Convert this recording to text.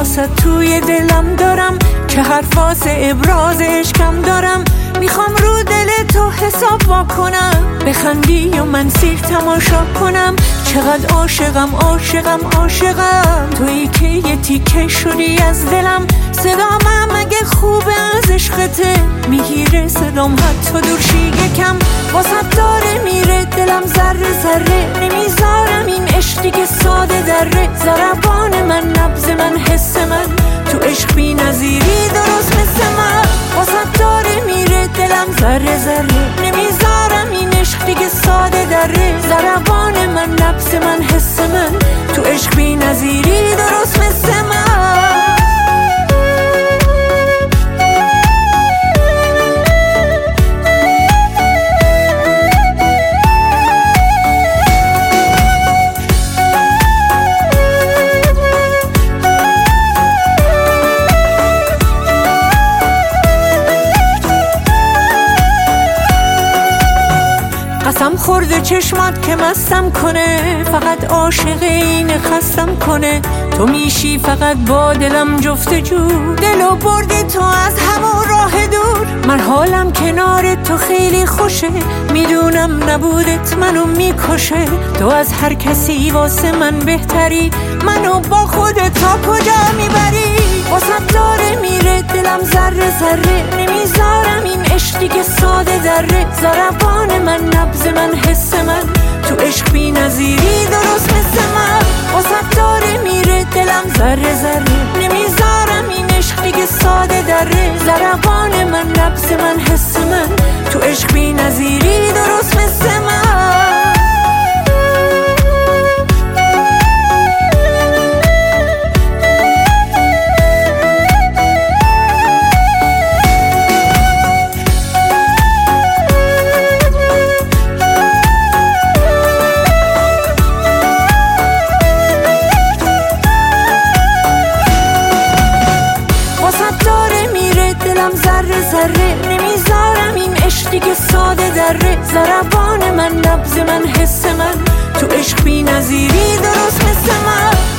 واسه توی دلم دارم که حرف واسه ابراز عشقم دارم. میخوام رو دل تو حساب واکنم، بخندی و من سیر تماشا کنم. چقدر عاشقم عاشقم عاشقم، تویی که یه تیکه شدی از دلم. صدام اگه خوبه از عشقته میگیره صدام حتی دورشی یکم. واسه داره میره دلم ذره ذره، نمیذارم این عشق دیگه ساده دره. ضربان من نبض من حس من، تو عشق بی نظیری درست مثل من. واسه داره میره دلم ذره ذره، نمیذارم این عشق دیگه ساده دره. ضربان من نبض من حس من، تو عشق بی نظیری درست مثل من. قسم خورده چشمات که مستم کنه، فقط عاشق اینه خستم کنه. تو میشی فقط با دلم جفتجو، دلو بردی تو از همون راه دور. من حالم کنار تو خیلی خوشه، میدونم نبودت منو میکشه. تو از هر کسی واسه من بهتری، منو با خودت تا کجا میبری. واسه داره میره دلم ذره ذره، نمیذارم این عشق دیگه ساده دره. ضربان من نبض من حس من، تو عشق بی نظیری درست مثل من. واسه داره میره دلم ذره ذره، نمیذارم این عشق دیگه ساده دره. ضربان من نبض من حس من، تو عشق بی نظیری درست مثل من. ذره ذره، نمیذارم این عشق دیگه ساده دره. ضربان من نبض من حس من، تو عشق بی نظیری درست مثل من.